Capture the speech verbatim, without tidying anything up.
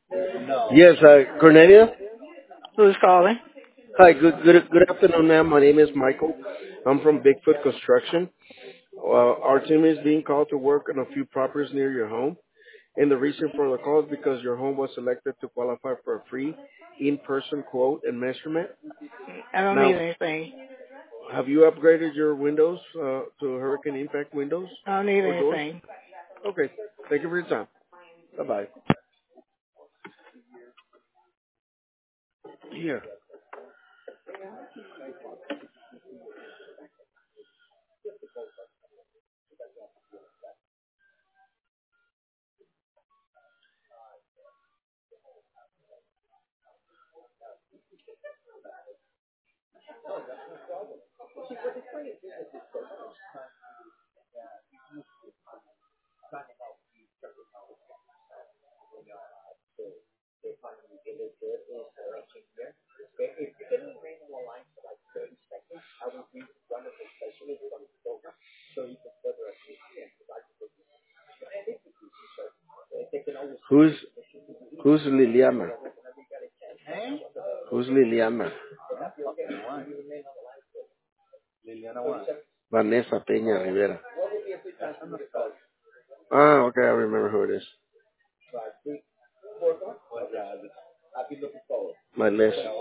Yes, uh, Cornelia. Who's calling? Hi, good good good afternoon, ma'am. My name is Michael. I'm from Bigfoot Construction. Uh, our team is being called to work on a few properties near your home, and the reason for the call is because your home was selected to qualify for a free in-person quote and measurement. I don't need Now, anything. have you upgraded your windows uh, to hurricane impact windows I don't need or doors? anything. Okay, thank you for your time. Bye bye. Here, who's who's Liliana? Who's Liliana? Vanessa Peña Rivera. Ah, okay, I remember who it is. My list.